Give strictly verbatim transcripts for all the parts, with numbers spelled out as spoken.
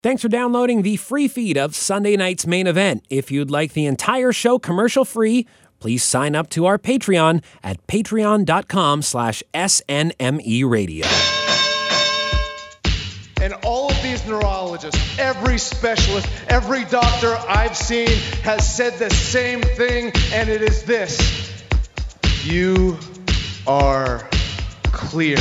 Thanks for downloading the free feed of Sunday night's main event. If you'd like the entire show commercial-free, please sign up to our Patreon at patreon.com slash SNME radio. And all of these neurologists, every specialist, every doctor I've seen has said the same thing, and it is this. You are cleared.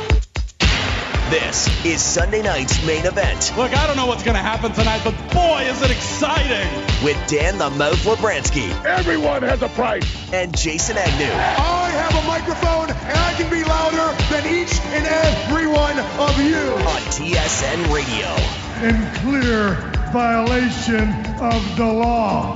This is Sunday night's main event. Look, I don't know what's going to happen tonight, but boy, is it exciting. With Dan the Mouth Labransky. Everyone has a price. And Jason Agnew. I have a microphone, and I can be louder than each and every one of you. On T S N Radio. In clear violation of the law.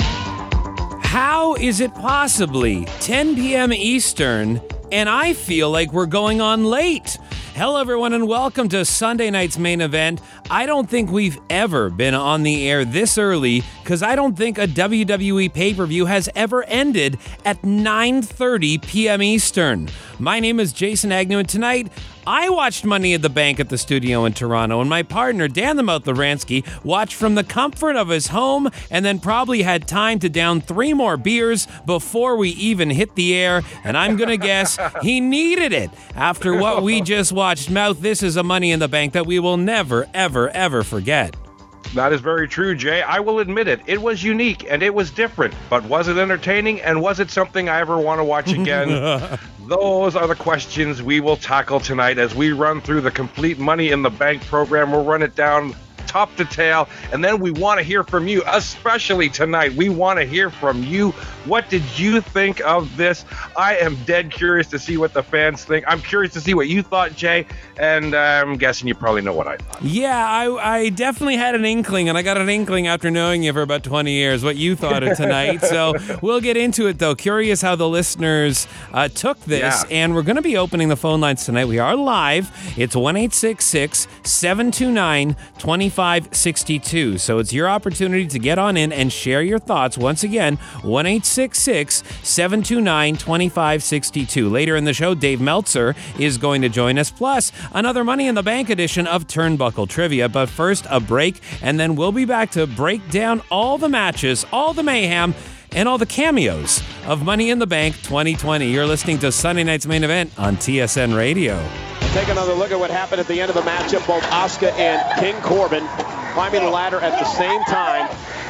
How is it possibly ten p.m. Eastern, and I feel like we're going on late? Hello, everyone, and welcome to Sunday night's main event. I don't think we've ever been on the air this early because I don't think a W W E pay-per-view has ever ended at nine thirty p.m. Eastern. My name is Jason Agnew, and tonight I watched Money in the Bank at the studio in Toronto, and my partner, Dan the Mouth Labransky, watched from the comfort of his home and then probably had time to down three more beers before we even hit the air, and I'm going to guess he needed it after what we just watched. Mouth, this is a Money in the Bank that we will never, ever, ever forget. That is very true, Jay. I will admit it. It was unique and it was different. But was it entertaining and was it something I ever want to watch again? Those are the questions we will tackle tonight as we run through the complete Money in the Bank program. We'll run it down top to tail, and then we want to hear from you, especially tonight. We want to hear from you. What did you think of this? I am dead curious to see what the fans think. I'm curious to see what you thought, Jay, and I'm guessing you probably know what I thought. Yeah, I, I definitely had an inkling, and I got an inkling after knowing you for about twenty years, what you thought of tonight. So we'll get into it, though. Curious how the listeners uh, took this, yeah. And we're going to be opening the phone lines tonight. We are live. It's one eight six six, seven two nine, two five six two. So it's your opportunity to get on in and share your thoughts. Once again, one eight six six, seven two nine, two five six two. Later in the show, Dave Meltzer is going to join us, plus another Money in the Bank edition of Turnbuckle Trivia. But first, a break, and then we'll be back to break down all the matches, all the mayhem, and all the cameos of Money in the Bank twenty twenty. You're listening to Sunday night's main event on T S N Radio. Take another look at what happened at the end of the matchup. Both Asuka and King Corbin climbing the ladder at the same time.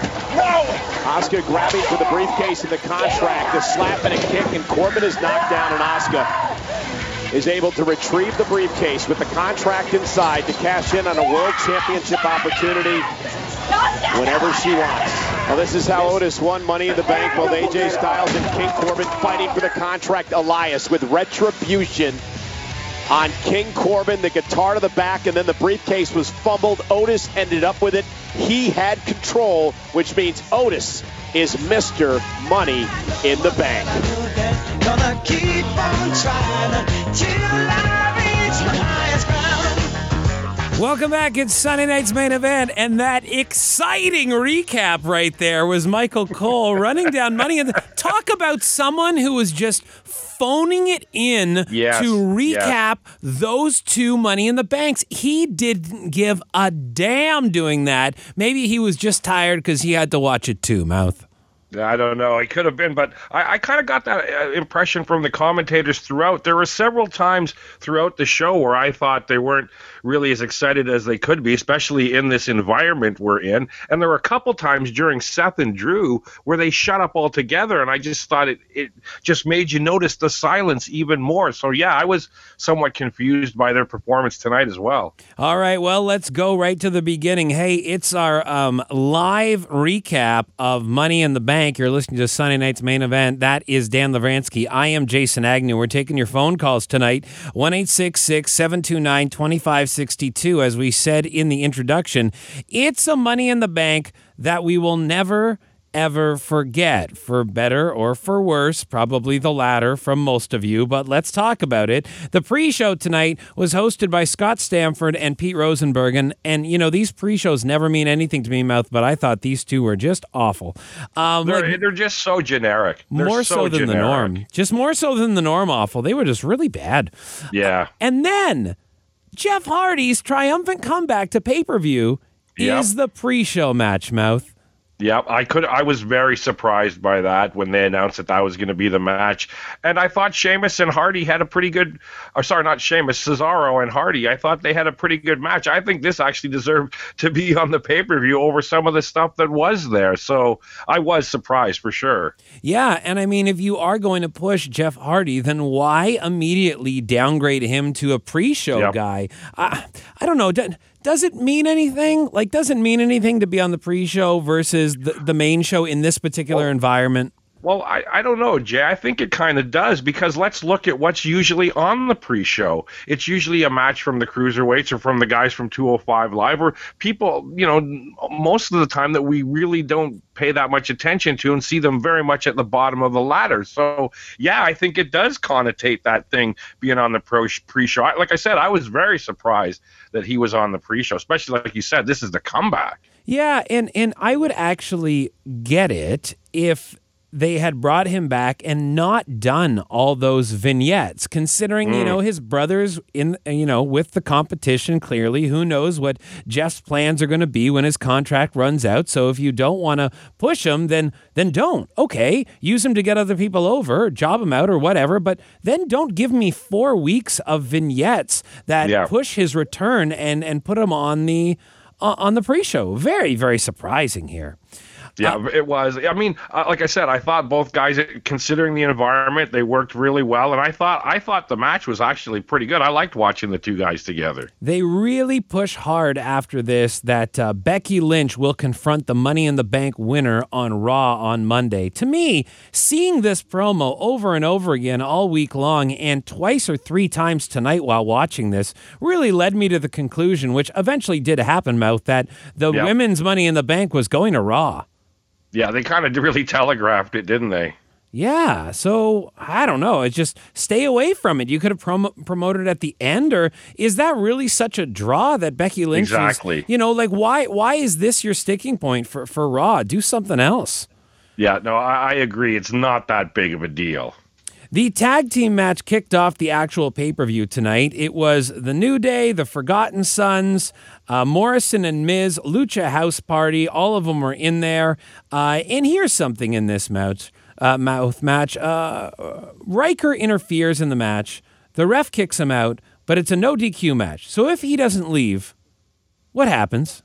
Asuka grabbing for the briefcase and the contract, the slap and a kick, and Corbin is knocked down, and Asuka is able to retrieve the briefcase with the contract inside to cash in on a world championship opportunity whenever she wants. Well, this is how Otis won Money in the Bank, while A J Styles and King Corbin fighting for the contract. Elias with retribution on King Corbin, the guitar to the back, and then the briefcase was fumbled. Otis ended up with it. He had control, which means Otis is Mister Money in the Bank. Gonna keep on trying till I reach my highest ground. Welcome back. It's Sunday night's main event, and that exciting recap right there was Michael Cole running down Money in the... Talk about someone who was just phoning it in yes, to recap yes. those two Money in the Banks. He didn't give a damn doing that. Maybe he was just tired because he had to watch it too, Mouth. I don't know. It could have been, but I, I kind of got that uh, impression from the commentators throughout. There were several times throughout the show where I thought they weren't really as excited as they could be, especially in this environment we're in. And there were a couple times during Seth and Drew where they shut up altogether, and I just thought it, it just made you notice the silence even more. So, yeah, I was somewhat confused by their performance tonight as well. All right, well, let's go right to the beginning. Hey, it's our um, live recap of Money in the Bank. You're listening to Sunday night's main event. That is Dan Labransky. I am Jason Agnew. We're taking your phone calls tonight. one eight six six, seven two nine, two five six two. As we said in the introduction, it's a Money in the Bank that we will never, ever forget, for better or for worse, probably the latter from most of you, but let's talk about it. The pre-show tonight was hosted by Scott Stamford and Pete Rosenberg, and, and you know, these pre-shows never mean anything to me, Mouth, but I thought these two were just awful. Um, they're, like, they're just so generic. They're more so, so than generic. the norm. Just more so than the norm awful. They were just really bad. Yeah. Uh, and then Jeff Hardy's triumphant comeback to pay-per-view Yep. is the pre-show match, Mouth. Yeah, I could. I was very surprised by that when they announced that that was going to be the match, and I thought Sheamus and Hardy had a pretty good. Or sorry, not Sheamus, Cesaro and Hardy. I thought they had a pretty good match. I think this actually deserved to be on the pay-per-view over some of the stuff that was there. So I was surprised for sure. Yeah, and I mean, if you are going to push Jeff Hardy, then why immediately downgrade him to a pre-show Yep. guy? I, I don't know. Do- Does it mean anything? Like, does it mean anything to be on the pre-show versus the, the main show in this particular environment? Well, I, I don't know, Jay. I think it kind of does, because let's look at what's usually on the pre-show. It's usually a match from the cruiserweights or from the guys from two oh five Live, or people, you know, most of the time that we really don't pay that much attention to and see them very much at the bottom of the ladder. So, yeah, I think it does connotate that thing being on the pro pre-show. I, like I said, I was very surprised that he was on the pre-show, especially like you said, this is the comeback. Yeah, and, and I would actually get it if they had brought him back and not done all those vignettes, considering, mm. you know, his brother's in, you know, with the competition, clearly. Who knows what Jeff's plans are going to be when his contract runs out. So if you don't want to push him, then then don't. Okay, use him to get other people over, job him out or whatever, but then don't give me four weeks of vignettes that yeah. push his return and, and put him on the, uh, on the pre-show. Very, very surprising here. Yeah, uh, it was. I mean, uh, like I said, I thought both guys, considering the environment, they worked really well, and I thought I thought the match was actually pretty good. I liked watching the two guys together. They really push hard after this that uh, Becky Lynch will confront the Money in the Bank winner on Raw on Monday. To me, seeing this promo over and over again all week long and twice or three times tonight while watching this really led me to the conclusion, which eventually did happen, Mouth, that the yep. women's Money in the Bank was going to Raw. Yeah, they kind of really telegraphed it, didn't they? Yeah, so I don't know. It's just stay away from it. You could have prom- promoted at the end, or is that really such a draw that Becky Lynch exactly. is, you know, like why why is this your sticking point for, for Raw? Do something else. Yeah, no, I, I agree. It's not that big of a deal. The tag team match kicked off the actual pay-per-view tonight. It was The New Day, The Forgotten Sons, uh, Morrison and Miz, Lucha House Party. All of them were in there. Uh, and here's something in this match. Uh, mouth match. Uh, Riker interferes in the match. The ref kicks him out, but it's a no D Q match. So if he doesn't leave, what happens?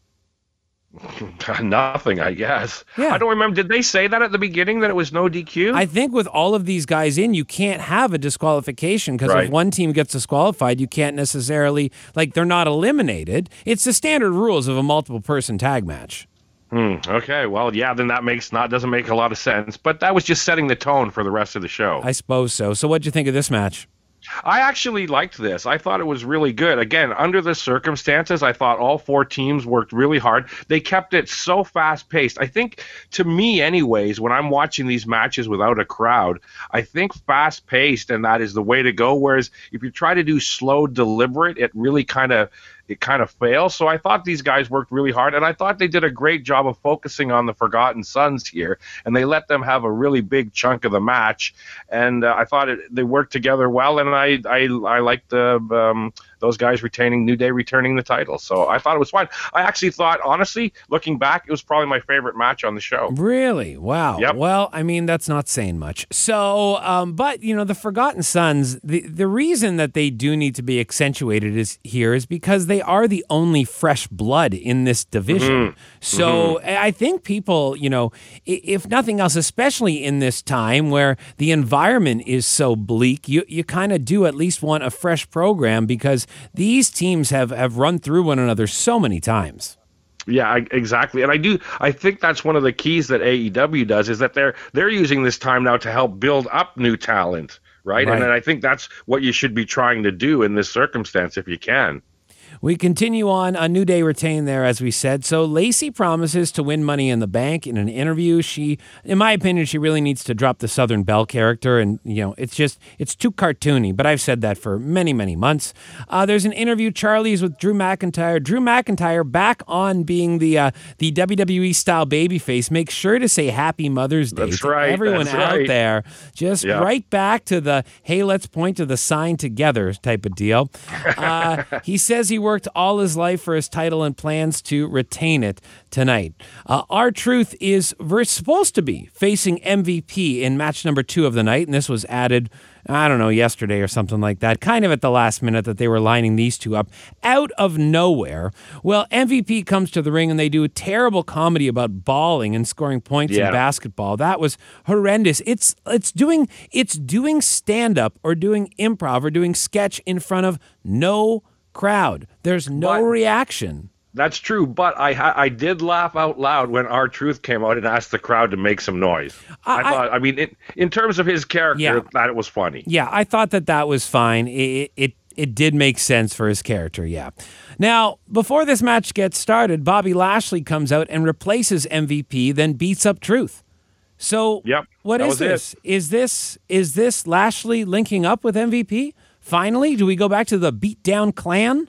Nothing, I guess. Yeah. I don't remember. Did they say that at the beginning, that it was no D Q? I think with all of these guys in, you can't have a disqualification because right. if one team gets disqualified, you can't necessarily, like, they're not eliminated. It's the standard rules of a multiple person tag match. Hmm. Okay. Well, yeah, then that makes not doesn't make a lot of sense. But that was just setting the tone for the rest of the show. I suppose so. So what'd you think of this match? I actually liked this. I thought it was really good. Again, under the circumstances, I thought all four teams worked really hard. They kept it so fast-paced. I think, to me anyways, when I'm watching these matches without a crowd, I think fast-paced, and that is the way to go. Whereas if you try to do slow, deliberate, it really kind of it kind of fails. So I thought these guys worked really hard, and I thought they did a great job of focusing on the Forgotten Sons here, and they let them have a really big chunk of the match, and uh, I thought it, they worked together well, and I I, I liked the, um, those guys retaining, New Day returning the title, so I thought it was fine. I actually thought, honestly, looking back, it was probably my favorite match on the show. Really? Wow. Yep. Well, I mean, that's not saying much. So, um, but, you know, the Forgotten Sons, the, the reason that they do need to be accentuated is here is because they are the only fresh blood in this division. Mm-hmm. So mm-hmm. I think people, you know, if nothing else, especially in this time where the environment is so bleak, you, you kind of do at least want a fresh program because these teams have, have run through one another so many times. Yeah, I, exactly. And I do I think that's one of the keys that A E W does, is that they're they're using this time now to help build up new talent, right? Right. And then I think that's what you should be trying to do in this circumstance if you can. We continue on. A New Day retained there, as we said. So Lacey promises to win Money in the Bank in an interview. She, in my opinion, she really needs to drop the Southern Belle character. And, you know, it's just, it's too cartoony. But I've said that for many, many months. Uh, there's an interview. Charlie's with Drew McIntyre. Drew McIntyre back on being the uh, the W W E-style babyface. Make sure to say Happy Mother's Day That's to right, everyone that's out right. there. Just Yeah. right back to the, hey, let's point to the sign together type of deal. Uh, he says he worked all his life for his title and plans to retain it tonight. Uh, R-Truth is we're supposed to be facing M V P in match number two of the night, and this was added, I don't know, yesterday or something like that, kind of at the last minute that they were lining these two up out of nowhere. Well, M V P comes to the ring and they do a terrible comedy about balling and scoring points Yeah. in basketball. That was horrendous. It's it's doing it's doing stand-up or doing improv or doing sketch in front of no crowd. There's no But- reaction. That's true, but I ha- I did laugh out loud when R-Truth came out and asked the crowd to make some noise. I, I- thought, I mean, it, in terms of his character, Yeah. that it was funny. Yeah, I thought that that was fine. It, it it did make sense for his character, yeah. Now, before this match gets started, Bobby Lashley comes out and replaces M V P, then beats up Truth. So, Yep, what that is was it. this? Is this is this Lashley linking up with M V P? Finally, do we go back to the beatdown clan?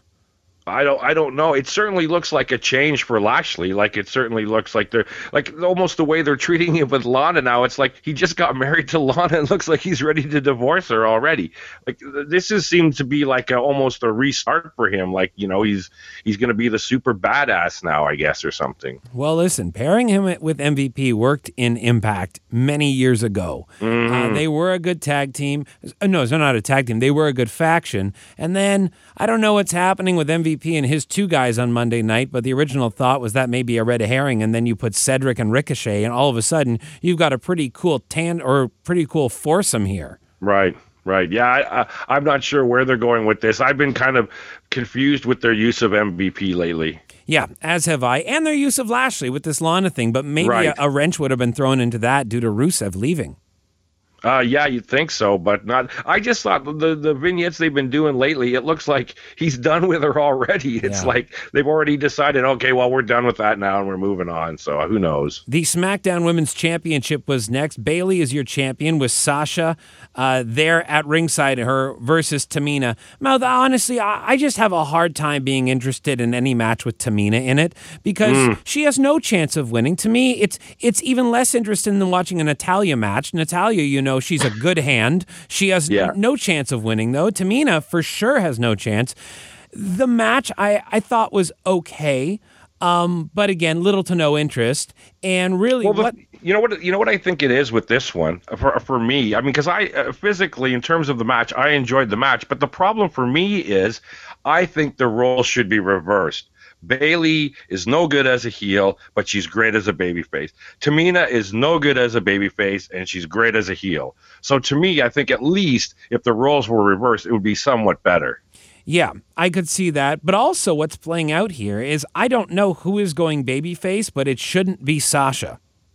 I don't I don't know. It certainly looks like a change for Lashley. Like it certainly looks like they're like almost the way they're treating him with Lana now. It's like he just got married to Lana and looks like he's ready to divorce her already. Like this is seems to be like a, almost a restart for him. Like, you know, he's he's going to be the super badass now, I guess, or something. Well, listen, pairing him with M V P worked in Impact many years ago. Mm-hmm. Uh, they were a good tag team. Uh, No, they're not a tag team. They were a good faction. And then I don't know what's happening with M V P and his two guys on Monday night, but the original thought was that maybe a red herring, and then you put Cedric and Ricochet, and all of a sudden you've got a pretty cool tan or pretty cool foursome here. Right. Right. Yeah, I, I, I'm not sure where they're going with this. I've been kind of confused with their use of M V P lately. Yeah, as have I, and their use of Lashley with this Lana thing, but maybe Right. a, a wrench would have been thrown into that due to Rusev leaving. Uh, yeah, you'd think so, but not. I just thought the the vignettes they've been doing lately, it looks like he's done with her already. It's Yeah. like they've already decided, okay, well, we're done with that now and we're moving on. So who knows? The SmackDown Women's Championship was next. Bayley is your champion with Sasha uh, there at ringside, her versus Tamina. Now, honestly, I, I just have a hard time being interested in any match with Tamina in it because Mm. she has no chance of winning. To me, it's it's even less interesting than watching a Natalya match. Natalya, you know, she's a good hand. She has Yeah. n- no chance of winning, though. Tamina, for sure, has no chance. The match I, I thought was okay. Um, but again, little to no interest. And really, Well, the, what you know what you know what I think it is with this one for for me. I mean, because I uh, physically, in terms of the match, I enjoyed the match. But the problem for me is, I think the roles should be reversed. Bayley is no good as a heel, but she's great as a babyface. Tamina is no good as a babyface, and she's great as a heel. So to me, I think at least if the roles were reversed, it would be somewhat better. Yeah, I could see that. But also what's playing out here is I don't know who is going babyface, but it shouldn't be Sasha.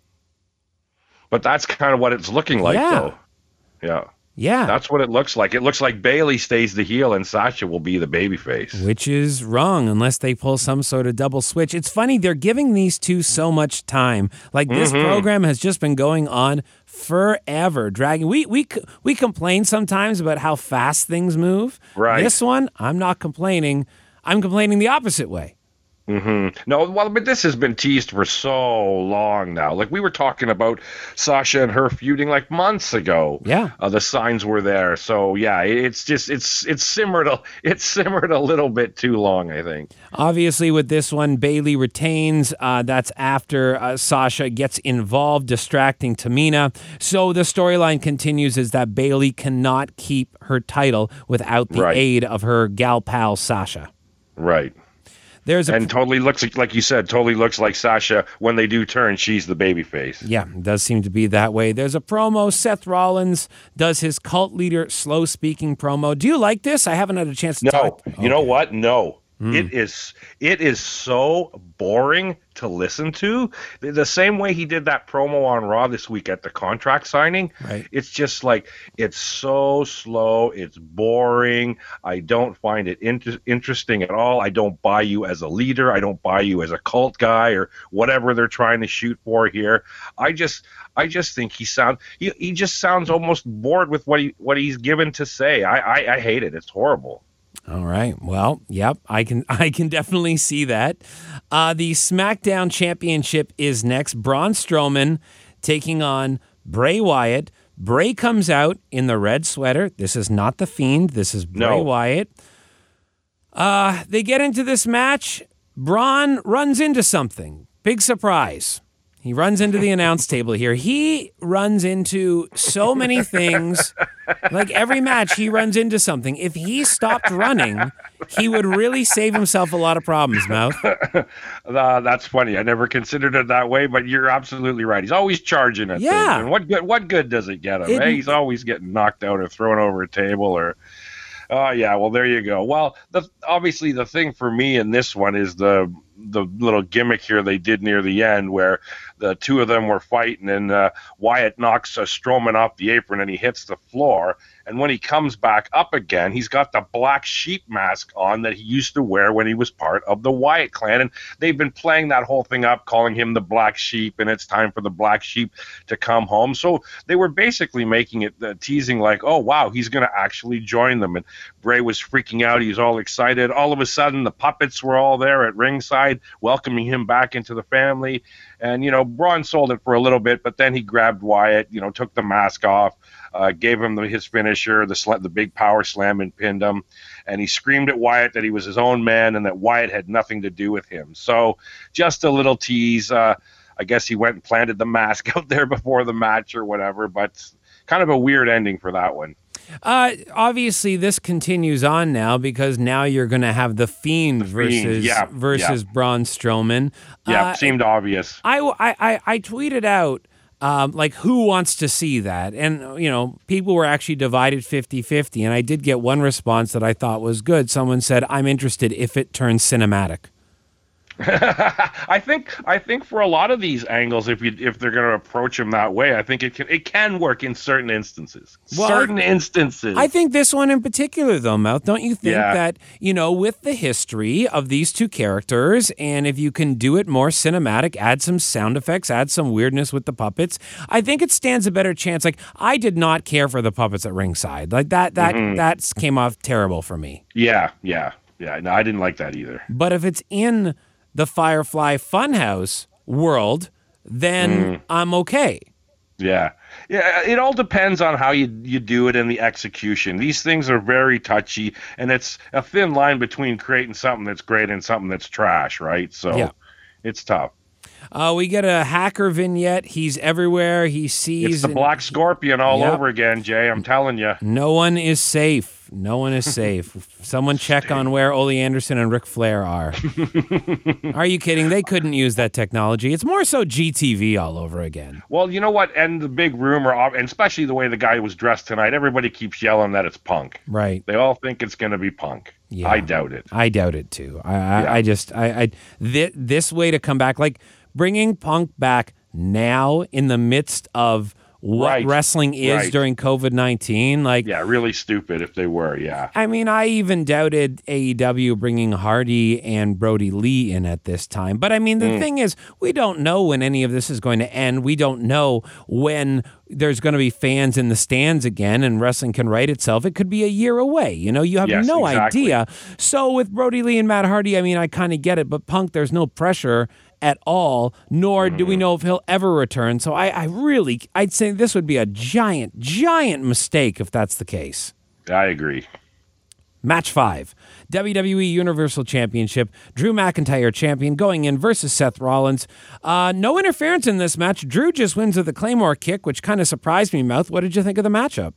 But that's kind of what it's looking like, Yeah. though. Yeah. Yeah. That's what it looks like. It looks like Bayley stays the heel and Sasha will be the babyface. Which is wrong unless they pull some sort of double switch. It's funny, they're giving these two so much time. Like this Mhm. program has just been going on forever. Dragging we we c- we complain sometimes about how fast things move. Right. This one, I'm not complaining. I'm complaining the opposite way. hmm No, well, but this has been teased for so long now. Like we were talking about Sasha and her feuding like months ago. Yeah. Uh, the signs were there. So yeah, it- it's just it's it's simmered a it's simmered a little bit too long, I think. Obviously, with this one, Bayley retains. Uh, that's after uh, Sasha gets involved, distracting Tamina. So the storyline continues is that Bayley cannot keep her title without the Right. aid of her gal pal Sasha. Right. There's a And totally looks like, like you said, totally looks like Sasha when they do turn, she's the babyface. Yeah, it does seem to be that way. There's a promo. Seth Rollins does his cult leader slow speaking promo. Do you like this? I haven't had a chance to No, talk. you know what? No. Hmm. It is it is so boring to listen to. The, the same way he did that promo on Raw this week at the contract signing. Right. It's just like it's so slow, it's boring. I don't find it inter- interesting at all. I don't buy you as a leader. I don't buy you as a cult guy or whatever they're trying to shoot for here. I just I just think he sound he, he just sounds almost bored with what he what he's given to say. I I, I hate it. It's horrible. All right. Well, yep, I can I can definitely see that. Uh, the SmackDown Championship is next. Braun Strowman taking on Bray Wyatt. Bray comes out in the red sweater. This is not The Fiend. This is Bray No. Wyatt. Uh, they get into this match. Braun runs into something. Big surprise. He runs into the announce table here. He runs into so many things. Like every match, he runs into something. If he stopped running, he would really save himself a lot of problems, Mouth. uh, that's funny. I never considered it that way, but you're absolutely right. He's always charging at Yeah. things. And what good, what good does it get him? It- eh? He's always getting knocked out or thrown over a table or... Oh, yeah, well, there you go. Well, the, obviously the thing for me in this one is the the little gimmick here they did near the end where the two of them were fighting and uh, Wyatt knocks uh, Strowman off the apron and he hits the floor. And when he comes back up again, he's got the black sheep mask on that he used to wear when he was part of the Wyatt clan. And they've been playing that whole thing up, calling him the black sheep, and it's time for the black sheep to come home. So they were basically making it, uh, teasing like, oh, wow, he's going to actually join them. And Bray was freaking out. He was all excited. All of a sudden, the puppets were all there at ringside, welcoming him back into the family. And, you know, Braun sold it for a little bit, but then he grabbed Wyatt, you know, took the mask off, uh, gave him the, his finisher, the sl- the big power slam, and pinned him. And he screamed at Wyatt that he was his own man and that Wyatt had nothing to do with him. So just a little tease. Uh, I guess he went and planted the mask out there before the match or whatever, but kind of a weird ending for that one. Uh, obviously, this continues on now because now you're going to have the Fiend, The Fiend, versus yeah, versus yeah. Braun Strowman. Yeah, Uh, seemed obvious. I, I, I, I tweeted out, um, like, who wants to see that? And, you know, people were actually divided fifty-fifty, and I did get one response that I thought was good. Someone said, I'm interested if it turns cinematic. I think I think for a lot of these angles, if you if they're going to approach them that way, I think it can it can work in certain instances. Well, certain I- instances. I think this one in particular, though, Mouth, don't you think Yeah. that, you know, with the history of these two characters, and if you can do it more cinematic, add some sound effects, add some weirdness with the puppets, I think it stands a better chance. Like, I did not care for the puppets at ringside. Like, that, that, Mhm. that came off terrible for me. Yeah, yeah, yeah. No, I didn't like that either. But if it's in the Firefly Funhouse world, then Mm. I'm okay. Yeah. Yeah, it all depends on how you you do it in the execution. These things are very touchy, and it's a thin line between creating something that's great and something that's trash, right? So Yeah. it's tough. Uh, we get a hacker vignette. He's everywhere. He sees... It's the and- Black Scorpion all Yep. over again, Jay. I'm telling you. No one is safe. No one is safe. Someone check on where Ole Anderson and Ric Flair are. Are you kidding? They couldn't use that technology. It's more so G T V all over again. Well, you know what? And the big rumor, and especially the way the guy was dressed tonight, everybody keeps yelling that it's Punk. Right. They all think it's going to be Punk. Yeah. I doubt it. I doubt it too. I, I, Yeah. I just, I, I th- this way to come back, like bringing Punk back now in the midst of what Right. wrestling is Right. during COVID nineteen, like. Yeah, really stupid if they were, yeah. I mean, I even doubted A E W bringing Hardy and Brody Lee in at this time. But I mean, the Mm. thing is, we don't know when any of this is going to end. We don't know when there's going to be fans in the stands again and wrestling can right itself. It could be a year away. You know, you have Yes, no exactly. idea. So with Brody Lee and Matt Hardy, I mean, I kind of get it. But Punk, there's no pressure at all, nor do Mm. we know if he'll ever return. So I, I really, I'd say this would be a giant, giant mistake if that's the case. I agree. Match five, W W E Universal Championship, Drew McIntyre champion going in versus Seth Rollins. Uh, no interference in this match. Drew just wins with a Claymore kick, which kind of surprised me, Mouth. What did you think of the matchup?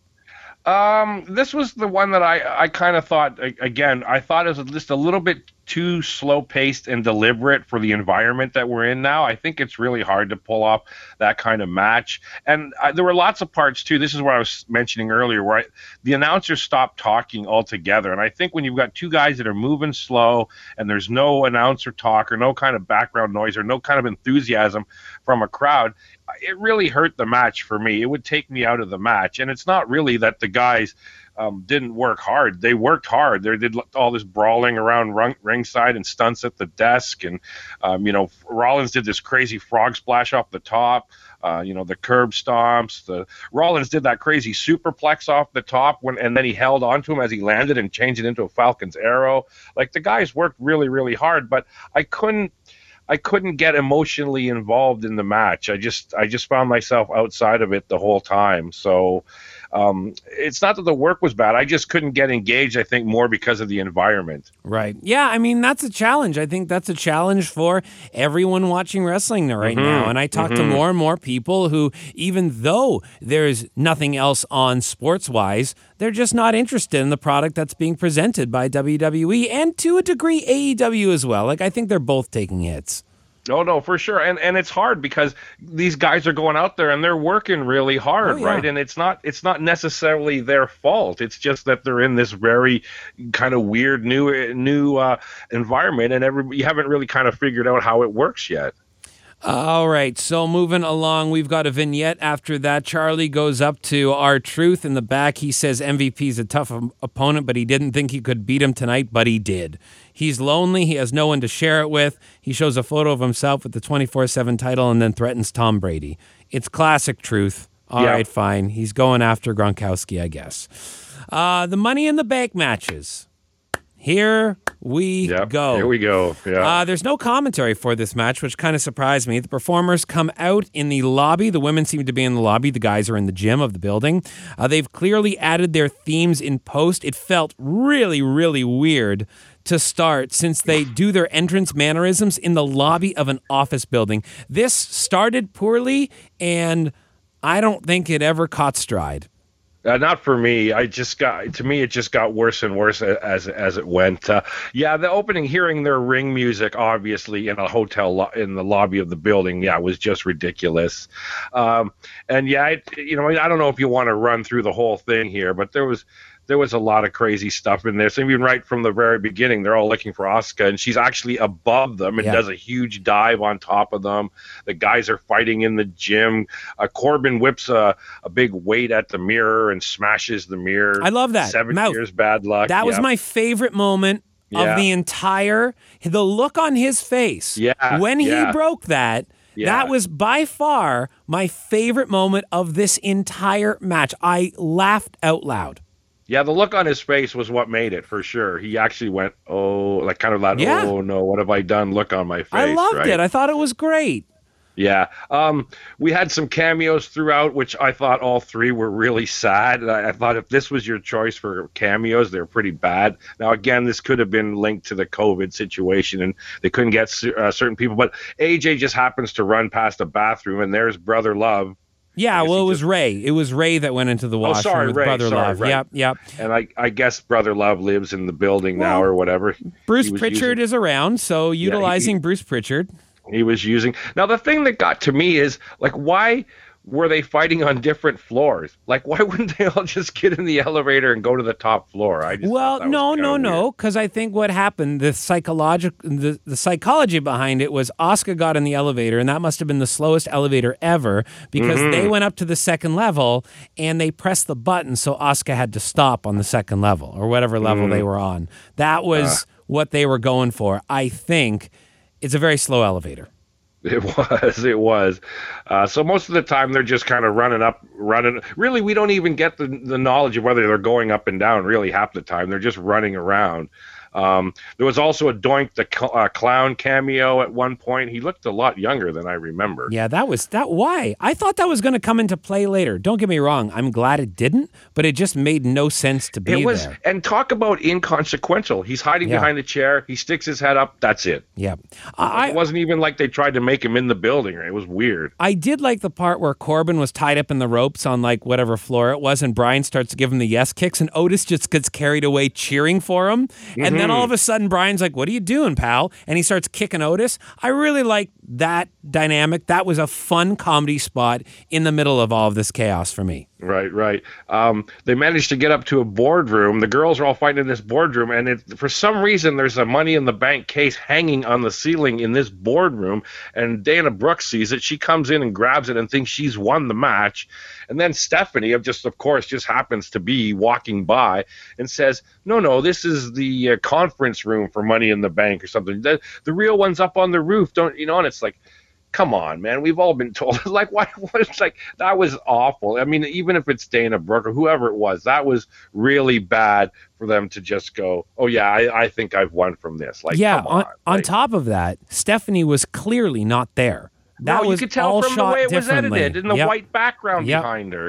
Um, this was the one that I, I kind of thought, a- again, I thought it was just a little bit too slow-paced and deliberate for the environment that we're in now. I think it's really hard to pull off that kind of match. And I, there were lots of parts, too. This is what I was mentioning earlier, where I, the announcers stopped talking altogether. And I think when you've got two guys that are moving slow and there's no announcer talk or no kind of background noise or no kind of enthusiasm from a crowd, it really hurt the match for me. It would take me out of the match. And it's not really that the guys um, didn't work hard. They worked hard. They did all this brawling around rung, ringside and stunts at the desk. And, um, you know, Rollins did this crazy frog splash off the top. Uh, you know, the curb stomps. The Rollins did that crazy superplex off the top, when, and then he held onto him as he landed and changed it into a Falcon's arrow. Like, the guys worked really, really hard, but I couldn't I couldn't get emotionally involved in the match. I just I just found myself outside of it the whole time. So Um, it's not that the work was bad. I just couldn't get engaged, I think, more because of the environment. Right. Yeah, I mean, that's a challenge. I think that's a challenge for everyone watching wrestling right mm-hmm. now. And I talk mm-hmm. to more and more people who, even though there's nothing else on sports-wise, they're just not interested in the product that's being presented by W W E and to a degree A E W as well. Like, I think they're both taking hits. Oh, no, for sure. And and it's hard because these guys are going out there and they're working really hard, oh, yeah. right? And it's not it's not necessarily their fault. It's just that they're in this very kind of weird new new uh, environment, and every, you haven't really kind of figured out how it works yet. All right, so moving along, we've got a vignette after that. Charlie goes up to R-Truth in the back. He says M V P's a tough opponent, but he didn't think he could beat him tonight, but he did. He's lonely. He has no one to share it with. He shows a photo of himself with the twenty-four seven title and then threatens Tom Brady. It's classic Truth. All yeah. right, fine. He's going after Gronkowski, I guess. Uh, the Money in the Bank matches. Here we yep, go. Here we go. Yeah. Uh, there's no commentary for this match, which kind of surprised me. The performers come out in the lobby. The women seem to be in the lobby. The guys are in the gym of the building. Uh, they've clearly added their themes in post. It felt really, really weird to start since they do their entrance mannerisms in the lobby of an office building. This started poorly, and I don't think it ever caught stride. Uh, not for me. I just got to me. It just got worse and worse as as it went. Uh, yeah, the opening, hearing their ring music, obviously in a hotel lo- in the lobby of the building, yeah, was just ridiculous. Um, and yeah, it, you know, I don't know if you want to run through the whole thing here, but there was. There was a lot of crazy stuff in there. So even right from the very beginning, they're all looking for Asuka, and she's actually above them and yeah. does a huge dive on top of them. The guys are fighting in the gym. Uh, Corbin whips a, a big weight at the mirror and smashes the mirror. I love that. Seven Mouth. years bad luck. That yep. was my favorite moment yeah. of the entire, the look on his face. Yeah. When yeah. he broke that, yeah. that was by far my favorite moment of this entire match. I laughed out loud. Yeah, the look on his face was what made it, for sure. He actually went, oh, like kind of that, yeah. oh, no, what have I done? Look on my face. I loved right? it. I thought it was great. Yeah. Um, we had some cameos throughout, which I thought all three were really sad. I, I thought if this was your choice for cameos, they're pretty bad. Now, again, this could have been linked to the COVID situation, and they couldn't get uh, certain people. But A J just happens to run past a bathroom, and there's Brother Love. Yeah, well, it was just... Ray. It was Ray that went into the washroom oh, sorry, with Ray, Brother sorry, Love. Right. Yep, yep. And I, I guess Brother Love lives in the building well, now or whatever. Bruce Pritchard using... is around, so utilizing yeah, he, Bruce Pritchard. He was using... Now, the thing that got to me is, like, why were they fighting on different floors? Like, why wouldn't they all just get in the elevator and go to the top floor? I just well, no, no, no, because I think what happened, the psychological, the, the psychology behind it was Asuka got in the elevator, and that must have been the slowest elevator ever because mm-hmm. they went up to the second level and they pressed the button, so Asuka had to stop on the second level or whatever level mm. they were on. That was uh. what they were going for. I think it's a very slow elevator. It was, it was. Uh, so most of the time they're just kind of running up, running. Really, we don't even get the, the knowledge of whether they're going up and down really half the time. They're just running around. Um, there was also a Doink the cl- uh, Clown cameo at one point. He looked a lot younger than I remember. Yeah, that was that. Why? I thought that was going to come into play later. Don't get me wrong. I'm glad it didn't, but it just made no sense to be it was, there. And talk about inconsequential. He's hiding yeah. behind a chair. He sticks his head up. That's it. Yeah. I, it wasn't even like they tried to make him in the building. It was weird. I did like the part where Corbin was tied up in the ropes on like whatever floor it was, and Brian starts to give him the yes kicks, and Otis just gets carried away cheering for him. Mm-hmm. And then all of a sudden, Brian's like, "What are you doing, pal?" And he starts kicking Otis. I really like that dynamic. That was a fun comedy spot in the middle of all of this chaos for me. Right, right. Um, they managed to get up to a boardroom. The girls are all fighting in this boardroom, and it, for some reason, there's a Money in the Bank case hanging on the ceiling in this boardroom, and Dana Brooks sees it. She comes in and grabs it and thinks she's won the match. And then Stephanie, of just of course, just happens to be walking by and says, no, no, this is the uh, conference room for Money in the Bank or something. The, the real one's up on the roof, don't you know? And it's like, come on, man. We've all been told. like, why? It's like that was awful. I mean, even if it's Dana Brooke or whoever it was, that was really bad for them to just go, oh yeah, I, I think I've won from this. Like, yeah. Come on, on, on like, top of that, Stephanie was clearly not there. That no, was you could tell all from shot the way it was differently. edited and the yep. white background yep. behind her.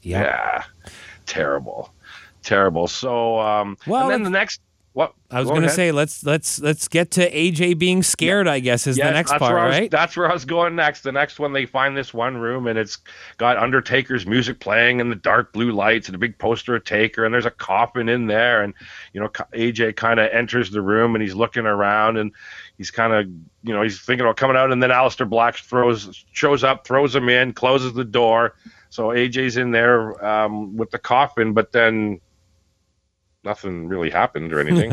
Yep. Yeah. Terrible. Terrible. So, um, well, and then the next, what? I was Go going to ahead. say, let's let's let's get to A J being scared, I guess, is Yes, the next that's part, where I was, right? That's where I was going next. The next one, they find this one room, and it's got Undertaker's music playing and the dark blue lights and a big poster of Taker, and there's a coffin in there. And, you know, A J kind of enters the room, and he's looking around, and he's kind of, you know, he's thinking about coming out, and then Aleister Black throws shows up, throws him in, closes the door. So A J's in there um, with the coffin, but then nothing really happened or anything.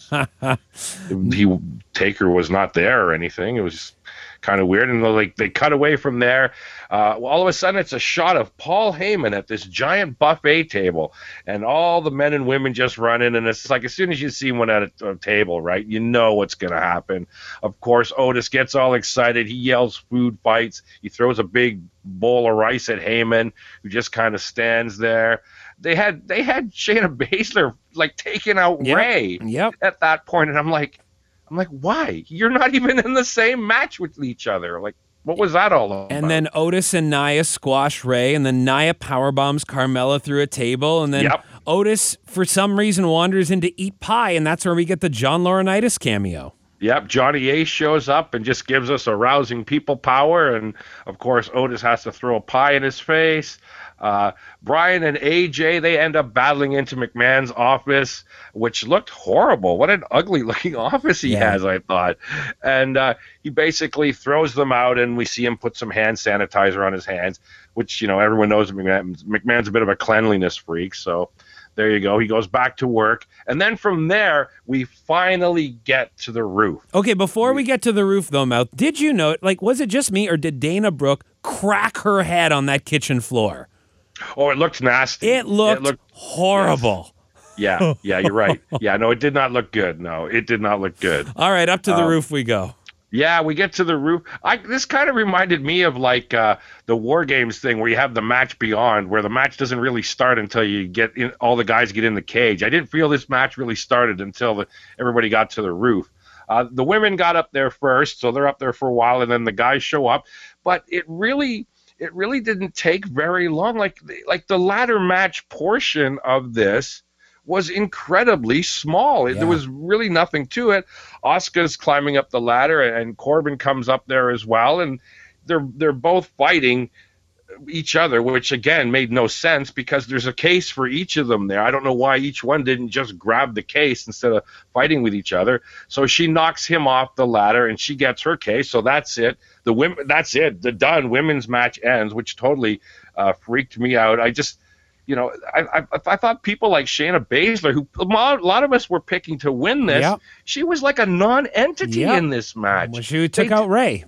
he Taker was not there or anything. It was kind of weird, and like they cut away from there. Uh, all of a sudden, it's a shot of Paul Heyman at this giant buffet table, and all the men and women just run in. And it's like as soon as you see one at a, a table, right, you know what's going to happen. Of course, Otis gets all excited. He yells food fights. He throws a big bowl of rice at Heyman, who just kind of stands there. They had they had Shayna Baszler like taking out Yep. Ray Yep. at that point, and I'm like, I'm like, why? You're not even in the same match with each other. Like, what was that all about? And then Otis and Nia squash Ray, and then Nia powerbombs Carmella through a table, and then Yep. Otis, for some reason, wanders into Eat Pie, and that's where we get the John Laurinaitis cameo. Yep, Johnny Ace shows up and just gives us a rousing people power, and of course Otis has to throw a pie in his face. Uh, Brian and A J, they end up battling into McMahon's office, which looked horrible. What an ugly-looking office he Yeah. has, I thought. And uh, he basically throws them out, and we see him put some hand sanitizer on his hands, which, you know, everyone knows McMahon, McMahon's a bit of a cleanliness freak, so there you go. He goes back to work. And then from there, we finally get to the roof. Okay, before we get to the roof, though, Mouth, did you know, like, was it just me, or did Dana Brooke crack her head on that kitchen floor? Oh, it looked nasty. It looked, horrible. Yes. Yeah, yeah, you're right. Yeah, no, it did not look good. No, it did not look good. All right, up to the Um, roof we go. Yeah, we get to the roof. I, this kind of reminded me of like uh, the War Games thing where you have the match beyond, where the match doesn't really start until you get in, all the guys get in the cage. I didn't feel this match really started until the, everybody got to the roof. Uh, the women got up there first, so they're up there for a while, and then the guys show up. But it really... It really didn't take very long. Like, like the ladder match portion of this was incredibly small. Yeah. There was really nothing to it. Asuka's climbing up the ladder, and Corbin comes up there as well, and they're they're both fighting each other, which again made no sense because there's a case for each of them there. I don't know why each one didn't just grab the case instead of fighting with each other. So she knocks him off the ladder, and she gets her case. So that's it. The women, that's it. The done women's match ends, which totally uh, freaked me out. I just, you know, I, I I thought people like Shayna Baszler, who a lot of us were picking to win this, Yep. she was like a non-entity Yep. in this match. Well, she took They- out Ray.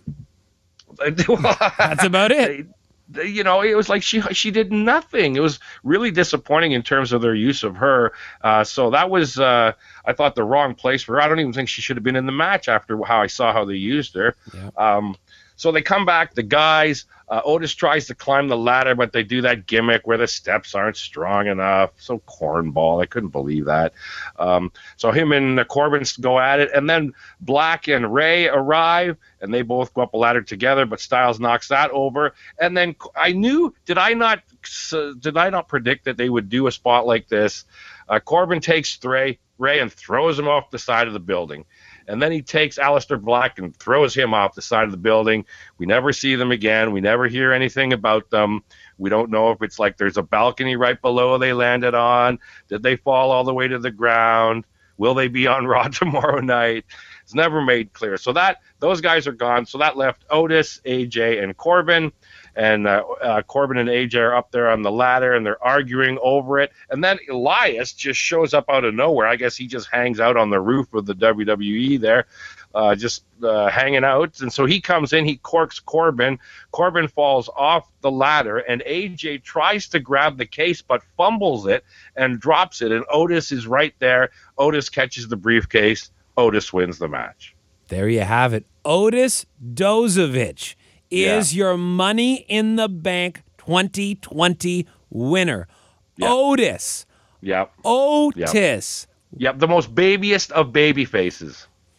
That's about it. They, you know, it was like she she did nothing. It was really disappointing in terms of their use of her. Uh, so that was, uh, I thought, the wrong place for her. I don't even think she should have been in the match after how I saw how they used her. Yeah. Um, so they come back, the guys. Uh, Otis tries to climb the ladder, but they do that gimmick where the steps aren't strong enough. So cornball. I couldn't believe that. Um, so him and uh, Corbin go at it, and then Black and Ray arrive, and they both go up a ladder together, but Styles knocks that over. And then I knew, did I not, uh, did I not predict that they would do a spot like this? Uh, Corbin takes Ray, Ray and throws him off the side of the building. And then he takes Aleister Black and throws him off the side of the building. We never see them again. We never hear anything about them. We don't know if it's like there's a balcony right below they landed on. Did they fall all the way to the ground? Will they be on Raw tomorrow night? It's never made clear. So that those guys are gone. So that left Otis, A J, and Corbin. And uh, uh, Corbin and A J are up there on the ladder, and they're arguing over it. And then Elias just shows up out of nowhere. I guess he just hangs out on the roof of the W W E there, uh, just uh, hanging out. And so he comes in, he corks Corbin. Corbin falls off the ladder, and A J tries to grab the case but fumbles it and drops it. And Otis is right there. Otis catches the briefcase. Otis wins the match. There you have it. Otis Dozovich is Yeah. your Money in the Bank twenty twenty winner. Yeah. Otis. Yep. Otis. Yep. The most babyest of baby faces.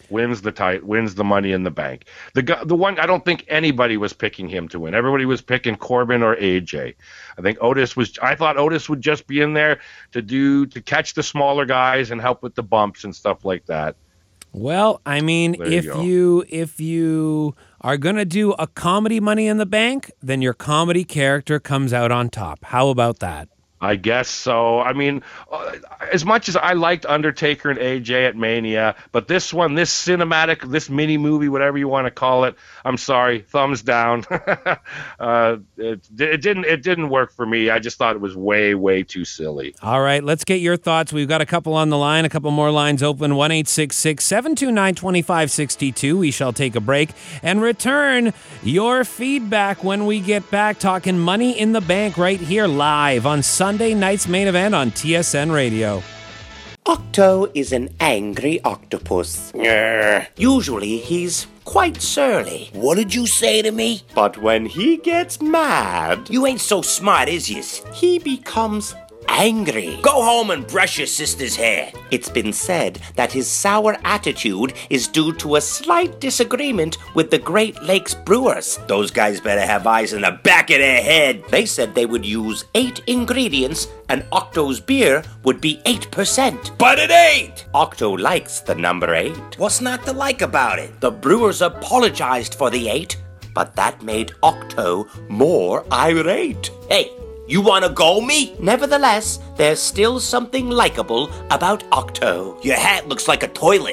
wins the title, wins the Money in the Bank. The guy, the one I don't think anybody was picking him to win. Everybody was picking Corbin or A J. I think Otis was. I thought Otis would just be in there to do to catch the smaller guys and help with the bumps and stuff like that. Well, I mean, There if you you, go. if you are gonna do a comedy Money in the Bank, then your comedy character comes out on top. How about that? I guess so. I mean, uh, as much as I liked Undertaker and A J at Mania, but this one, this cinematic, this mini movie, whatever you want to call it, I'm sorry, thumbs down. uh, it, it didn't, it didn't work for me. I just thought it was way, way too silly. All right, let's get your thoughts. We've got a couple on the line, a couple more lines open. one eight six six, seven two nine, two five six two. We shall take a break and return your feedback when we get back talking Money in the Bank right here live on Sunday. Sunday night's main event on T S N Radio. Octo is an angry octopus. Grr. Usually he's quite surly. What did you say to me? But when he gets mad, You ain't so smart, is yous? he becomes angry. Go home and brush your sister's hair. It's been said that his sour attitude is due to a slight disagreement with the Great Lakes Brewers. Those guys better have eyes in the back of their head. They said they would use eight ingredients and Octo's beer would be eight percent. But it ain't! Octo likes the number eight. What's not to like about it? The Brewers apologized for the eight, but that made Octo more irate. Hey, you wanna go me? Nevertheless, there's still something likable about Octo. Your hat looks like a toilet.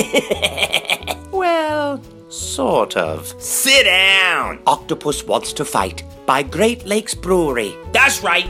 Well, sort of. Sit down! Octopus Wants to Fight by Great Lakes Brewery. That's right.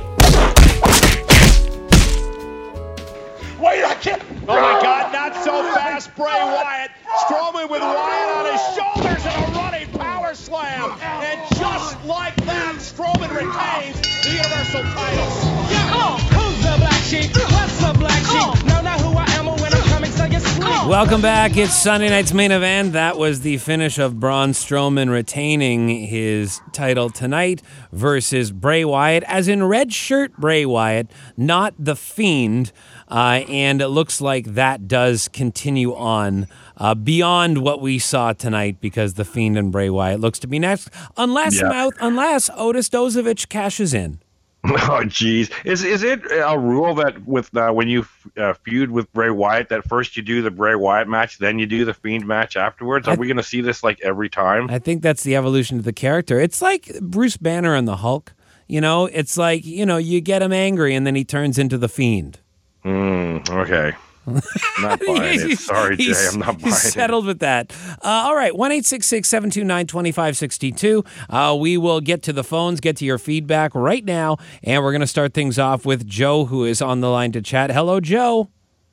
Wait, I can't. Oh my God, not so fast, Bray Wyatt. Strowman with Wyatt on his shoulders and a running power slam. And just like that, Strowman retains the Universal title. Oh, who's the black sheep? What's the black sheep? No, not who I am or when I'm coming, so you sleep. Welcome back. It's Sunday night's main event. That was the finish of Braun Strowman retaining his title tonight versus Bray Wyatt, as in red shirt Bray Wyatt, not The Fiend. Uh, and it looks like that does continue on uh, beyond what we saw tonight, because The Fiend and Bray Wyatt looks to be next, unless Yeah. Mouth, unless Otis Dozovich cashes in. Oh, geez. Is is it a rule that with uh, when you uh, feud with Bray Wyatt, that first you do the Bray Wyatt match, then you do the Fiend match afterwards? Are I- we going to see this like every time? I think that's the evolution of the character. It's like Bruce Banner and the Hulk. You know, it's like, you know, you get him angry and then he turns into the Fiend. Mm, okay. I'm not buying it. Sorry, Jay. He's- I'm not buying he's settled with that. Uh, all right, one eight six six, seven two nine, two five six two. Uh, we will get to the phones, get to your feedback right now, and we're going to start things off with Joe, who is on the line to chat. Hello, Joe.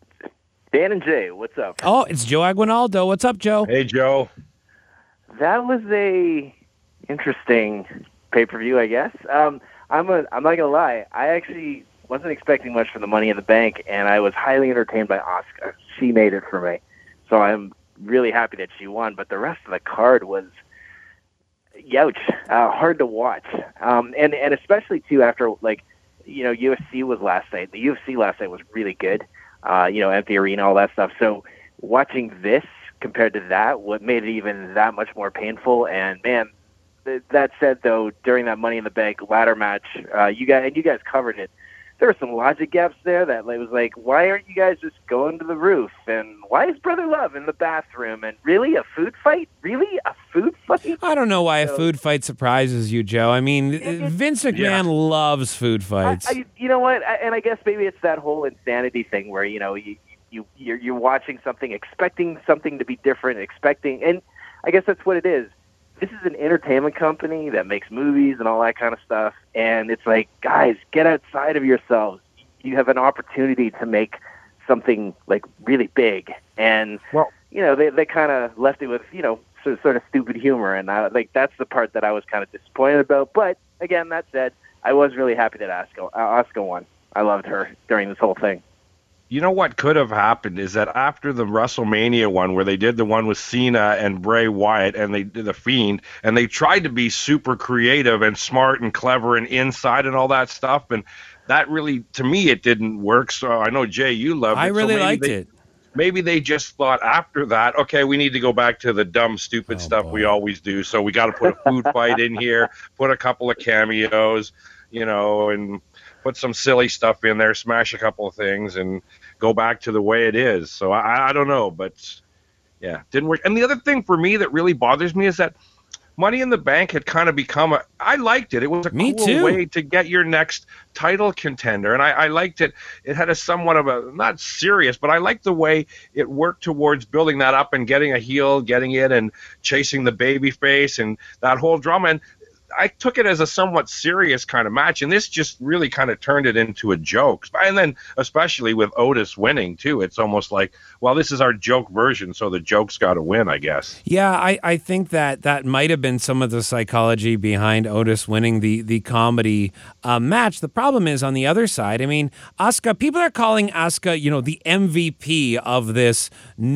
Dan and Jay, what's up? Oh, it's Joe Aguinaldo. What's up, Joe? it. Hey, Joe. That was a interesting pay-per-view, I guess. Um, I'm a, I'm not gonna lie. I actually wasn't expecting much from the Money in the Bank, and I was highly entertained by Asuka. She made it for me, so I'm really happy that she won. But the rest of the card was, youch, uh, hard to watch, um, and and especially too after, like, you know, U F C was last night. The U F C last night was really good. Uh, you know, empty arena, all that stuff. So watching this compared to that, what made it even that much more painful. And man, th- that said, though, during that Money in the Bank ladder match, uh, you guys and you guys covered it. There were some logic gaps there that it was like, why aren't you guys just going to the roof? And why is Brother Love in the bathroom? And really, a food fight? Really, a food fight? I don't know why a So- food fight surprises you, Joe. I mean, Vince McMahon loves food fights. I, I, you know what? I, and I guess maybe it's that whole insanity thing where, you know, you, you you're, you're watching something, expecting something to be different, expecting, and I guess that's what it is. This is an entertainment company that makes movies and all that kind of stuff, and it's like, guys, get outside of yourselves. You have an opportunity to make something like really big, and Well- you know they they kind of left it with, you know, sort of, sort of stupid humor, and I, like that's the part that I was kind of disappointed about. But again, that said, I was really happy that Asuka uh, Asuka won. I loved her during this whole thing. You know what could have happened is that after the WrestleMania one, where they did the one with Cena and Bray Wyatt and they did the Fiend, and they tried to be super creative and smart and clever and inside and all that stuff, and that really, to me, it didn't work. So I know, Jay, you loved it. I so really maybe liked they, it. maybe they just thought after that, okay, we need to go back to the dumb, stupid Oh, stuff boy. we always do. So we got to put a food fight in here, put a couple of cameos, you know, and put some silly stuff in there, smash a couple of things, and go back to the way it is. So I, I don't know, but yeah, didn't work. And the other thing for me that really bothers me is that Money in the Bank had kind of become a. I liked it. It was a Me cool too. way to get your next title contender, and I, I liked it. It had a somewhat of a not serious, but I liked the way it worked towards building that up and getting a heel, getting it, and chasing the baby face and that whole drama. And I took it as a somewhat serious kind of match, and this just really kind of turned it into a joke. And then, especially with Otis winning, too, it's almost like, well, this is our joke version, so the joke's got to win, I guess. Yeah, I, I think that that might have been some of the psychology behind Otis winning the, the comedy uh, match. The problem is on the other side, I mean, Asuka, people are calling Asuka, you know, the M V P of this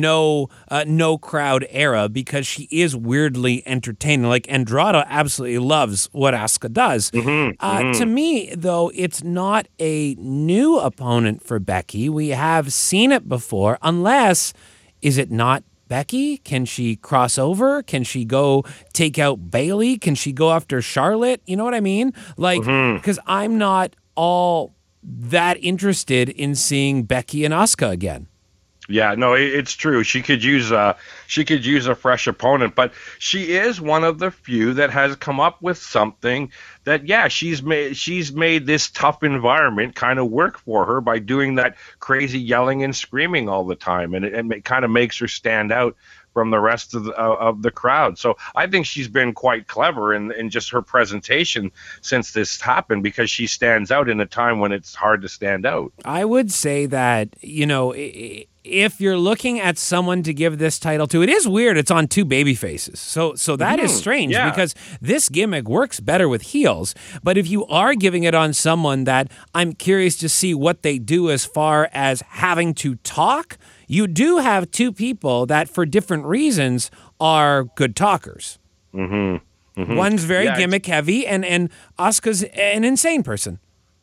no uh, no crowd era because she is weirdly entertaining. Like, Andrade absolutely loves what Asuka does. Mm-hmm, uh, mm-hmm. To me, though, it's not a new opponent for Becky. We have seen it before, unless, is it not Becky? Can she cross over? Can she go take out Bayley? Can she go after Charlotte? You know what I mean? Like, because Mm-hmm. I'm not all that interested in seeing Becky and Asuka again. Yeah, no, it, it's true. She could use a she could use a fresh opponent, but she is one of the few that has come up with something that, yeah, she's made she's made this tough environment kind of work for her by doing that crazy yelling and screaming all the time, and it, and it kind of makes her stand out from the rest of the, uh, of the crowd. So I think she's been quite clever in, in just her presentation since this happened, because she stands out in a time when it's hard to stand out. I would say that, you know, i- if you're looking at someone to give this title to, it is weird. It's on two baby faces. So so that is Mhm, strange yeah. because this gimmick works better with heels. But if you are giving it on someone that I'm curious to see what they do as far as having to talk, you do have two people that for different reasons are good talkers. Mm-hmm. Mm-hmm. One's very Yeah, it's- gimmick heavy and, and Asuka's an insane person.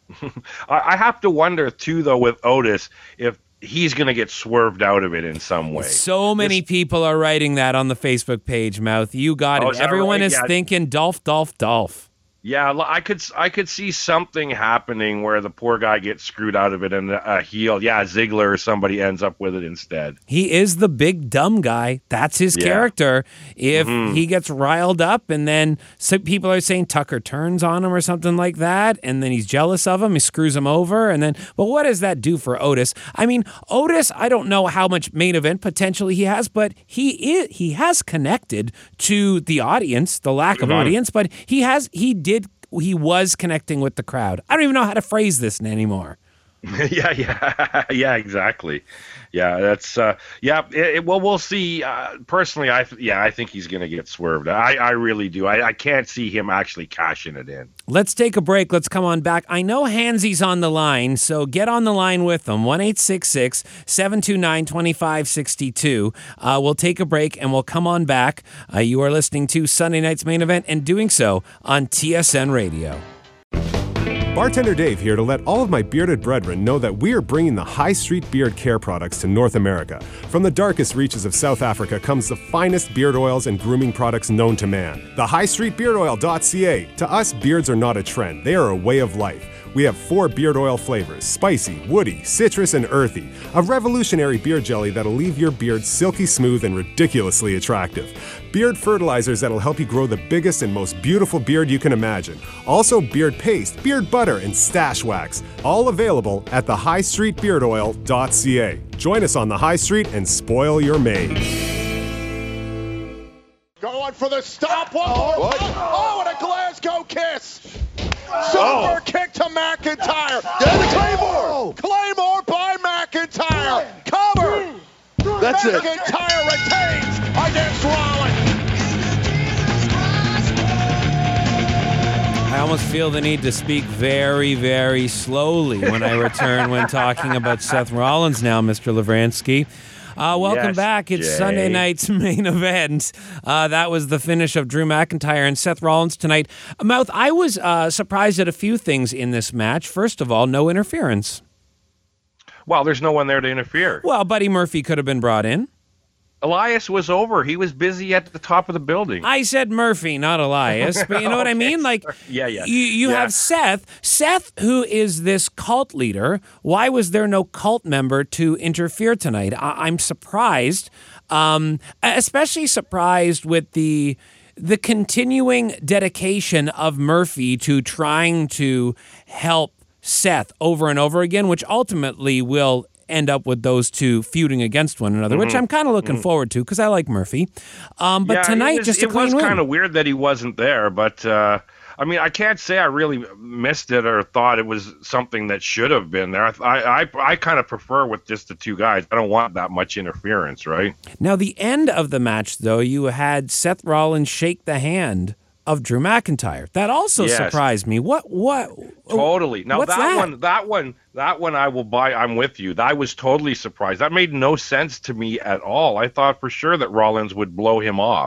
I I have to wonder, too, though, with Otis, if he's going to get swerved out of it in some way. So many people are writing that on the Facebook page, Mouth. You got Oh, it. is that Everyone right? is Yeah. thinking Dolph, Dolph, Dolph. Yeah, l- I could I could see something happening where the poor guy gets screwed out of it and a heel, yeah, Ziggler or somebody ends up with it instead. He is the big dumb guy. That's his Yeah. character. If Mhm. he gets riled up and then some people are saying Tucker turns on him or something like that, and then he's jealous of him, he screws him over, and then, but what does that do for Otis? I mean, Otis, I don't know how much main event potential he has, but he is, he has connected to the audience, the lack of Mhm. audience, but he has, he did, he was connecting with the crowd. I don't even know how to phrase this anymore. yeah, yeah, yeah, exactly. Yeah, that's uh, yeah. It, it- well, we'll see. Uh, personally, I th- yeah, I think he's going to get swerved. I, I really do. I, I can't see him actually cashing it in. Let's take a break. Let's come on back. I know Hansy's on the line, so get on the line with them. one eight six six, seven two nine, two five six two. Uh, we'll take a break and we'll come on back. Uh, you are listening to Sunday Night's Main Event and doing so on T S N Radio. Bartender Dave here to let all of my bearded brethren know that we are bringing the High Street Beard Care products to North America. From the darkest reaches of South Africa comes the finest beard oils and grooming products known to man. The high street beard oil dot c a. To us, beards are not a trend, they are a way of life. We have four beard oil flavors: spicy, woody, citrus, and earthy. A revolutionary beard jelly that'll leave your beard silky smooth and ridiculously attractive. Beard fertilizers that'll help you grow the biggest and most beautiful beard you can imagine. Also beard paste, beard butter, and stash wax. All available at the high street beard oil dot c a. Join us on the high street and spoil your May. Going for the stop. One more. What? Oh, and a Glasgow kiss. Super Oh. kick to McIntyre. Yeah, the Claymore. Claymore by McIntyre. Cover. That's it. McIntyre retains against Rollins. I almost feel the need to speak very, very slowly when I return when talking about Seth Rollins now, Mister Lavransky. Uh, welcome Yes, back. It's Jay. Sunday night's main event. Uh, that was the finish of Drew McIntyre and Seth Rollins tonight. Mouth, I was uh, surprised at a few things in this match. First of all, no interference. Well, there's no one there to interfere. Well, Buddy Murphy could have been brought in. Elias was over. He was busy at the top of the building. I said Murphy, not Elias, but you know what I mean? Like, yeah, yeah. You, you yeah. have Seth. Seth, who is this cult leader. Why was there no cult member to interfere tonight? I- I'm surprised, um, especially surprised with the the continuing dedication of Murphy to trying to help Seth over and over again, which ultimately will end up with those two feuding against one another, mm-hmm. which I'm kind of looking mm-hmm. forward to because I like Murphy. Um, but yeah, tonight, was, just a it clean was win. kind of weird that he wasn't there, but uh, I mean, I can't say I really missed it or thought it was something that should have been there. I I, I kind of prefer with just the two guys. I don't want that much interference, right? Now, the end of the match, though, you had Seth Rollins shake the hand of Drew McIntyre. That also yes. surprised me. What? What? Totally. Now What's that, that one, that one, that one, I will buy. I'm with you. I was totally surprised. That made no sense to me at all. I thought for sure that Rollins would blow him off.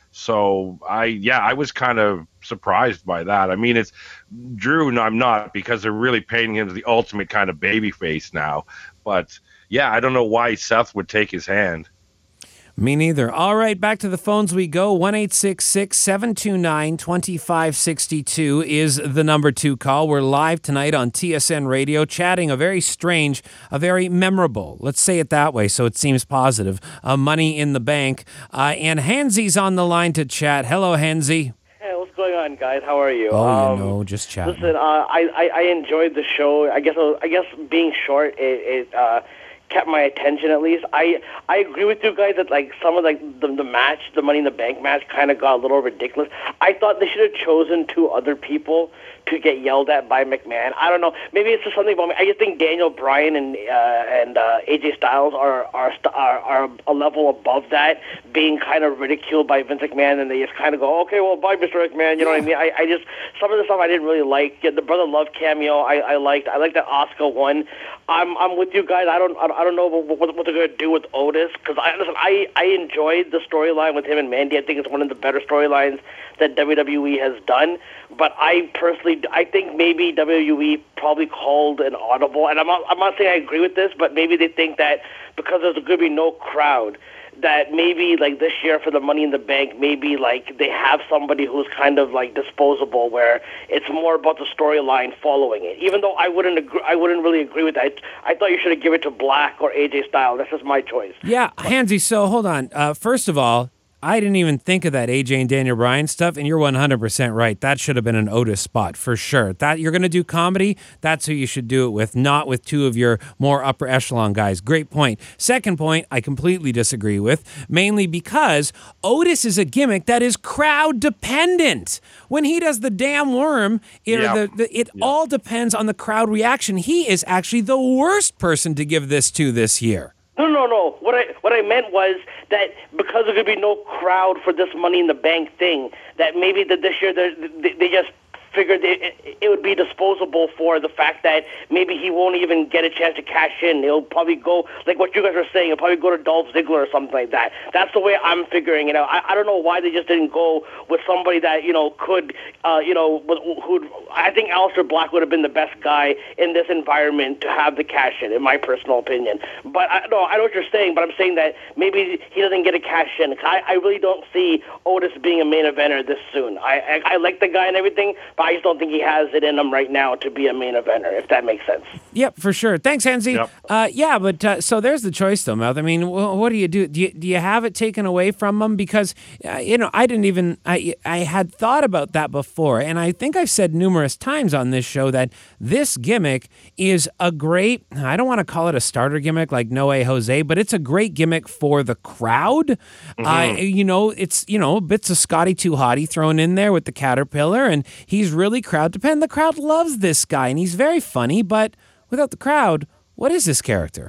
So I, yeah, I was kind of surprised by that. I mean, it's Drew. No, I'm not, because they're really painting him as the ultimate kind of baby face now. But yeah, I don't know why Seth would take his hand. Me neither. All right, back to the phones we go. one eight six six, seven two nine, two five six two is the number two call. We're live tonight on T S N Radio, chatting a very strange, a very memorable, let's say it that way so it seems positive, uh, Money in the Bank. Uh, and Hansy's on the line to chat. Hello, Hansy. Hey, what's going on, guys? How are you? Oh, um, you know, just chatting. Listen, uh, I, I, I enjoyed the show. I guess I guess being short, it... it uh, kept my attention at least. I I agree with you guys that like some of like the, the match, the Money in the Bank match, kind of got a little ridiculous. I thought they should have chosen two other people to get yelled at by McMahon. I don't know. Maybe it's just something about me. I just think Daniel Bryan and uh, and uh, A J Styles are are, are are a level above that, being kind of ridiculed by Vince McMahon, and they just kind of go, okay, well, bye, Mister McMahon. You know what I mean? I, I just some of the stuff I didn't really like. Yeah, the Brother Love cameo, I, I liked. I liked that Asuka won. I'm I'm with you guys. I don't I don't know what, what they're going to do with Otis, because I listen. I I enjoyed the storyline with him and Mandy. I think it's one of the better storylines that W W E has done. But I personally, I think maybe W W E probably called an audible, and I'm not, I'm not saying I agree with this, but maybe they think that because there's going to be no crowd, that maybe like this year for the Money in the Bank, maybe like they have somebody who's kind of like disposable, where it's more about the storyline following it. Even though I wouldn't agree, I wouldn't really agree with that. I thought you should have given it to Black or A J Styles. That's just my choice. Yeah, Hansy. So hold on. Uh, first of all, I didn't even think of that A J and Daniel Bryan stuff, and you're one hundred percent right. That should have been an Otis spot for sure. That you're going to do comedy, that's who you should do it with, not with two of your more upper echelon guys. Great point. Second point, I completely disagree with, mainly because Otis is a gimmick that is crowd dependent. When he does the damn worm, it, Yeah. the, the, it Yeah. all depends on the crowd reaction. He is actually the worst person to give this to this year. No, no, no. What I what I meant was that because there's going to be no crowd for this Money in the Bank thing, that maybe that this year they, they just figured it, it would be disposable for the fact that maybe he won't even get a chance to cash in. He'll probably go, like what you guys are saying, he'll probably go to Dolph Ziggler or something like that. That's the way I'm figuring it out. I, I don't know why they just didn't go with somebody that, you know, could, uh, you know, who'd, I think Aleister Black would have been the best guy in this environment to have the cash in, in my personal opinion. But I, no, I know what you're saying, but I'm saying that maybe he doesn't get a cash in. I, I really don't see Otis being a main eventer this soon. I, I, I like the guy and everything, but I just don't think he has it in him right now to be a main eventer, if that makes sense. Yep, for sure. Thanks, Hansy. Yep. Uh, yeah, but uh, so there's the choice, though, Mouth. I mean, wh- what do you do? Do you, do you have it taken away from him? Because, uh, you know, I didn't even, I, I had thought about that before, and I think I've said numerous times on this show that this gimmick is a great, I don't want to call it a starter gimmick like No Way Jose, but it's a great gimmick for the crowd. Mm-hmm. Uh, you know, it's, you know, bits of Scotty Too Hotty thrown in there with the Caterpillar, and he's really crowd dependent. The crowd loves this guy, and he's very funny, but without the crowd, what is this character?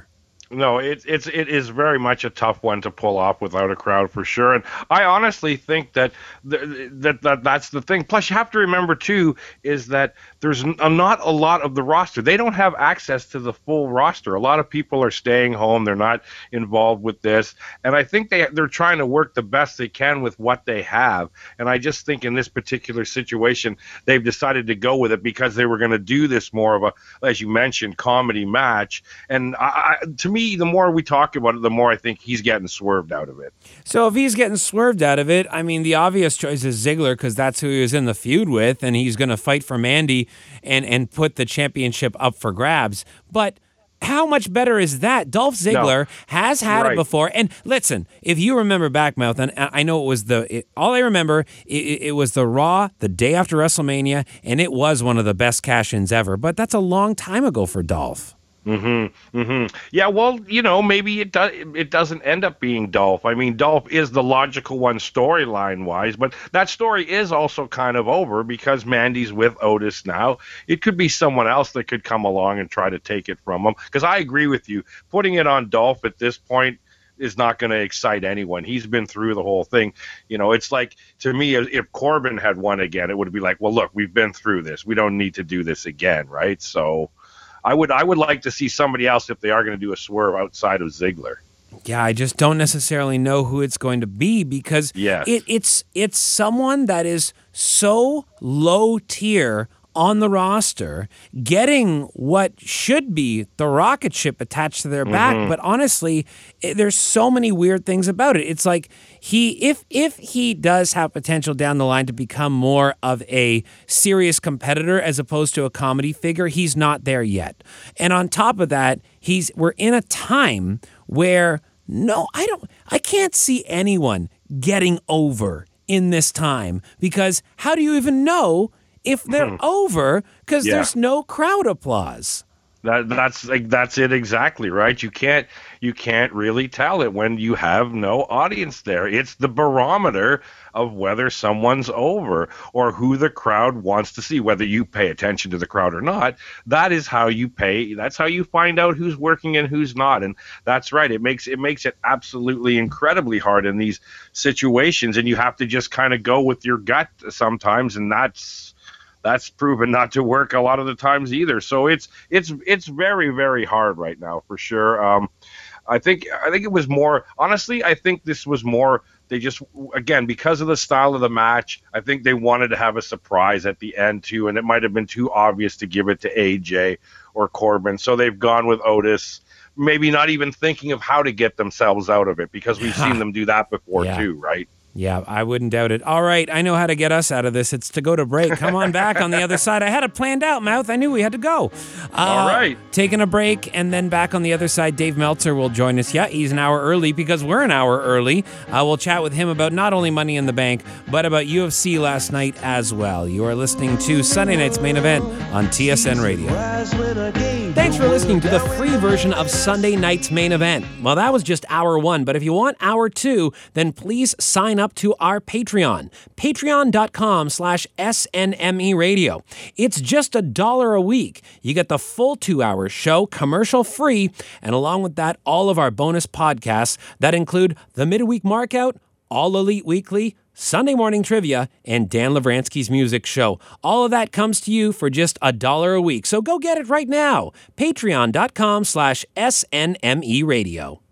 No, it's it's it is very much a tough one to pull off without a crowd for sure. And I honestly think that th- that, that that's the thing. Plus, you have to remember too is that there's n- not a lot of the roster. They don't have access to the full roster. A lot of people are staying home. They're not involved with this, and I think they they're trying to work the best they can with what they have. And I just think in this particular situation, they've decided to go with it because they were going to do this more of a, as you mentioned, comedy match. And I, I, to me. Me, the more we talk about it, the more I think he's getting swerved out of it. So if he's getting swerved out of it, I mean, the obvious choice is Ziggler because that's who he was in the feud with, and he's going to fight for Mandy and, and put the championship up for grabs. But how much better is that? Dolph Ziggler no. has had right. it before. And listen, if you remember back, Mouth, and I know it was the, it, all I remember, it, it was the Raw the day after WrestleMania, and it was one of the best cash-ins ever. But that's a long time ago for Dolph. Mm-hmm. Mm-hmm. Yeah, well, you know, maybe it does. It doesn't end up being Dolph. I mean, Dolph is the logical one storyline wise, but that story is also kind of over because Mandy's with Otis now. It could be someone else that could come along and try to take it from him. Because I agree with you, putting it on Dolph at this point is not going to excite anyone. He's been through the whole thing. You know, it's like, to me, if Corbin had won again, it would be like, well, look, we've been through this. We don't need to do this again, right? So. I would I would like to see somebody else if they are going to do a swerve outside of Ziggler. Yeah, I just don't necessarily know who it's going to be because yes. it, it's it's someone that is so low tier on the roster, getting what should be the rocket ship attached to their back. Mm-hmm. But honestly, it, there's so many weird things about it. It's like he, if if he does have potential down the line to become more of a serious competitor as opposed to a comedy figure, he's not there yet. And on top of that, he's we're in a time where no, I don't, I can't see anyone getting over in this time because how do you even know if they're mm-hmm. over, because yeah. there's no crowd applause. That that's like that's it exactly, right? You can't you can't really tell it when you have no audience there. It's the barometer of whether someone's over or who the crowd wants to see, whether you pay attention to the crowd or not. That is how you pay. That's how you find out who's working and who's not. And that's right. It makes it makes it absolutely incredibly hard in these situations, and you have to just kind of go with your gut sometimes, and that's. That's proven not to work a lot of the times either. So it's it's it's very very hard right now for sure. Um, I think I think it was more honestly. I think this was more. They just again because of the style of the match. I think they wanted to have a surprise at the end too, and it might have been too obvious to give it to A J or Corbin. So they've gone with Otis. Maybe not even thinking of how to get themselves out of it because we've seen them do that before yeah. too, right? Yeah, I wouldn't doubt it. All right, I know how to get us out of this. It's to go to break. Come on back on the other side. I had it planned out, Mouth. I knew we had to go. Uh, All right. Taking a break, and then back on the other side, Dave Meltzer will join us. Yeah, he's an hour early because we're an hour early. Uh, we'll chat with him about not only Money in the Bank, but about U F C last night as well. You are listening to Sunday Night's Main Event on T S N Radio. Thanks for listening to the free version of Sunday Night's Main Event. Well, that was just hour one, but if you want hour two, then please sign up to our Patreon, patreon.com slash SNME Radio. It's just a dollar a week. You get the full two-hour show, commercial-free, and along with that, all of our bonus podcasts that include the Midweek Markout, All Elite Weekly, Sunday Morning Trivia, and Dan Lavransky's Music Show. All of that comes to you for just a dollar a week. So go get it right now. Patreon.com slash SNME Radio.